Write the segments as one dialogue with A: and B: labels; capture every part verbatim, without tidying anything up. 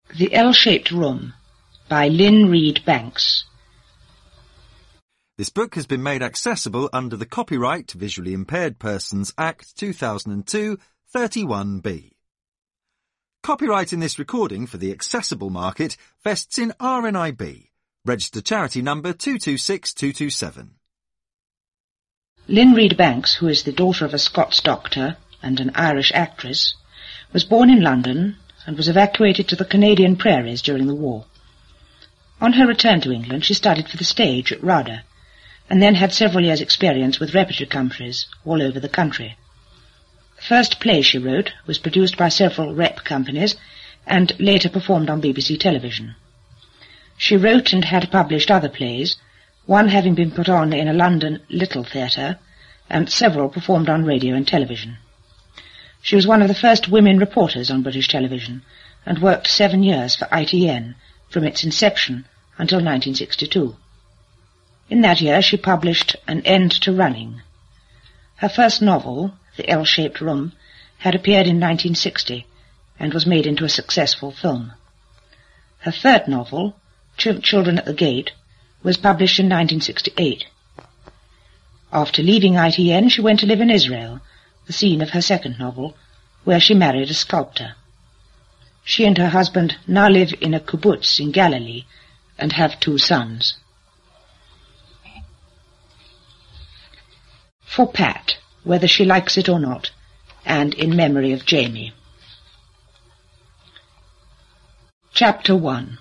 A: The L-Shaped Room by Lynn Reid Banks.
B: This book has been made accessible under the Copyright Visually Impaired Persons Act two thousand two, thirty-one B. Copyright in this recording for the accessible market vests in R N I B, registered charity number two two six two two seven.
A: Lynn Reid Banks, who is the daughter of a Scots doctor and an Irish actress, was born in London and was evacuated to the Canadian prairies during the war. On her return to England, she studied for the stage at RADA, and then had several years' experience with repertory companies all over the country. The first play she wrote was produced by several rep companies and later performed on B B C television. She wrote and had published other plays, one having been put on in a London Little Theatre, and several performed on radio and television. She was one of the first women reporters on British television and worked seven years for I T N from its inception until nineteen sixty-two. In that year she published An End to Running. Her first novel, The L-Shaped Room, had appeared in nineteen sixty and was made into a successful film. Her third novel, Ch- Children at the Gate, was published in nineteen sixty-eight. After leaving I T N, she went to live in Israel, the scene of her second novel, where she married a sculptor. She and her husband now live in a kibbutz in Galilee and have two sons. For Pat, Whether She Likes It or Not, and in memory of Jamie. Chapter one.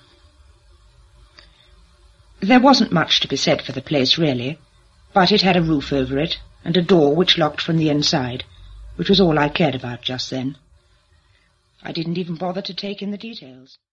A: There wasn't much to be said for the place, really, but it had a roof over it, and a door which locked from the inside, which was all I cared about just then. I didn't even bother to take in the details.